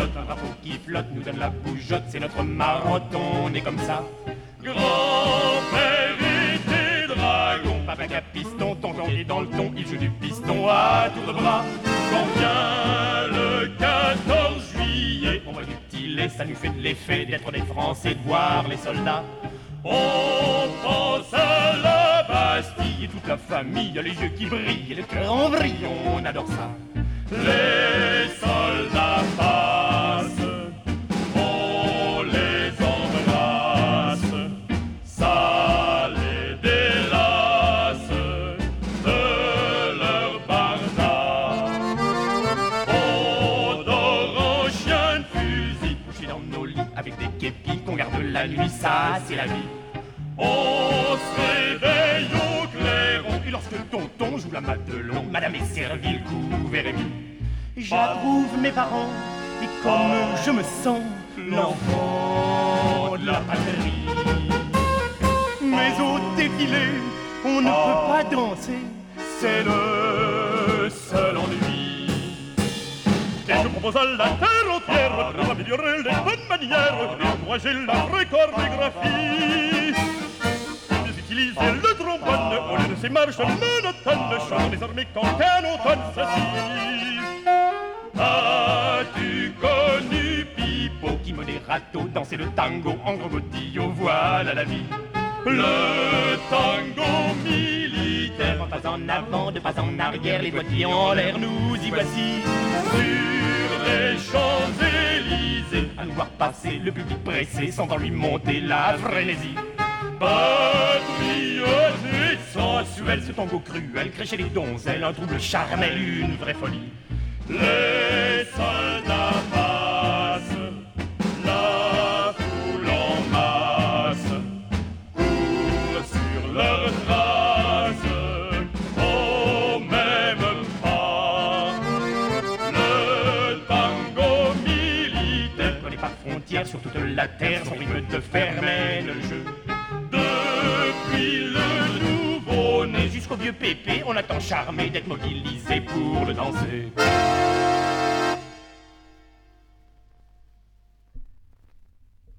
pilote, un drapeau qui flotte nous donne la bougeotte, c'est notre marathon, on est comme ça. Grand-père était dragon, papa qui a piston, tonton qui est dans le ton, il joue du piston à tour de bras. Quand vient le 14 juillet, on voit du petit lait, ça nous fait de l'effet d'être des Français, de voir les soldats. On pense à la Bastille et toute la famille a les yeux qui brillent et le cœur en vrille, on adore ça. Les soldats passent, on les embrasse, ça les délasse de leur barda. On dort en chien de fusil, couché dans nos lits avec des képis qu'on garde la nuit, ça c'est la vie. On se réveille au clairon et lorsque tonton joue la Madelon, madame est servie, le couvert est mis. J'approuve mes parents et comme je me sens l'enfant de la patrie. Mais au défilé, on ne peut pas danser, c'est le seul ennui. Et je propose à la terre entière pour améliorer les bonnes manières. Moi j'ai la vraie chorégraphie. Utiliser le trombone au lieu de ces marches monotones, chantons désormais quand un automne s'assise. As-tu connu Pipo qui menait râteau, danser le tango en gros godillot, voilà la vie. Le tango militaire, en pas en avant, de pas en arrière, les doigts qui en l'air, nous y voici. Sur les Champs-Élysées, à nous voir passer, le public pressé, sentant lui monter la frénésie. Patriote et sensuel, ce tango cruel, crée chez les donzelles, un trouble charnel, une vraie folie. Les soldats passent, la foule en masse, courent sur leurs traces, au même pas. Le tango militaire connaît pas de frontières sur toute la terre, son rythme de fer mène le jeu. Depuis le nouveau-né jusqu'au vieux pépé, on attend charmé d'être mobilisé pour le danser.